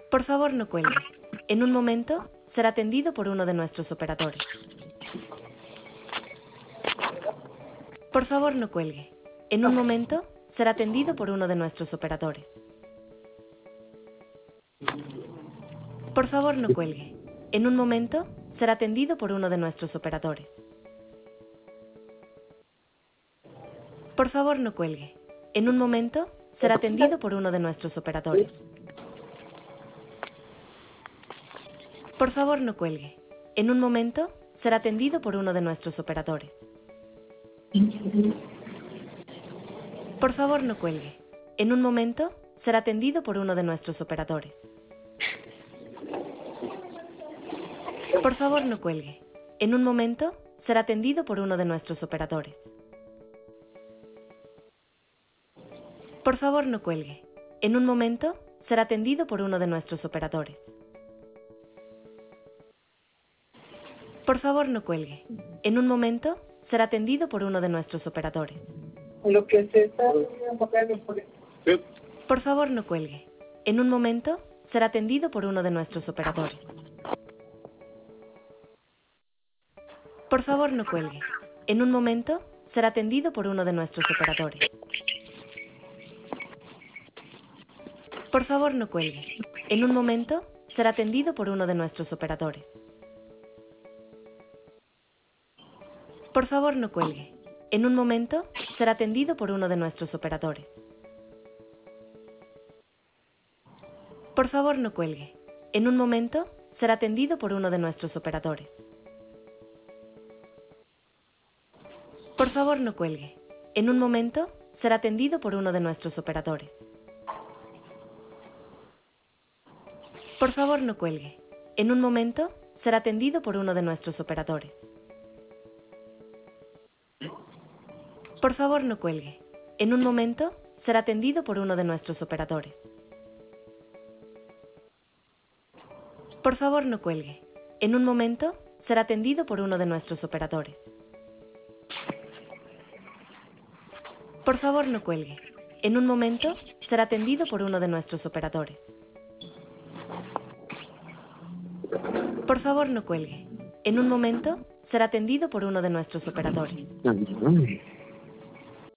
Por favor, no cuelgue. En un momento, será atendido por uno de nuestros operadores. Por favor, no cuelgue. En un momento, será atendido por uno de nuestros operadores. Por favor, no cuelgue. En un momento, será atendido por uno de nuestros operadores. Por favor, no cuelgue. En un momento, será atendido por uno de nuestros operadores. Por favor, no cuelgue. En un momento, será atendido por uno de nuestros operadores. Por favor, no cuelgue. En un momento, será atendido por uno de nuestros operadores. Por favor, no cuelgue. En un momento, será atendido por uno de nuestros operadores. Por favor, no cuelgue. En un momento, será atendido por uno de nuestros operadores. Por favor, no cuelgue. En un momento, será atendido por uno de nuestros operadores. Lo que se está... Por favor, no cuelgue. En un momento, será atendido por uno de nuestros operadores. Por favor, no cuelgue. En un momento, será atendido por uno de nuestros operadores. Por favor, no cuelgue. En un momento, será atendido por uno de nuestros operadores. Por favor, no cuelgue. En un momento, será atendido por uno de nuestros operadores. Por favor, no cuelgue. En un momento, será atendido por uno de nuestros operadores. Por favor, no cuelgue. En un momento, será atendido por uno de nuestros operadores. Por favor, no cuelgue. En un momento, será atendido por uno de nuestros operadores. Por favor, no cuelgue. En un momento, será atendido por uno de nuestros operadores. Por favor, no cuelgue. En un momento, será atendido por uno de nuestros operadores. Por favor, no cuelgue. En un momento, será atendido por uno de nuestros operadores. Por favor, no cuelgue. En un momento, será atendido por uno de nuestros operadores.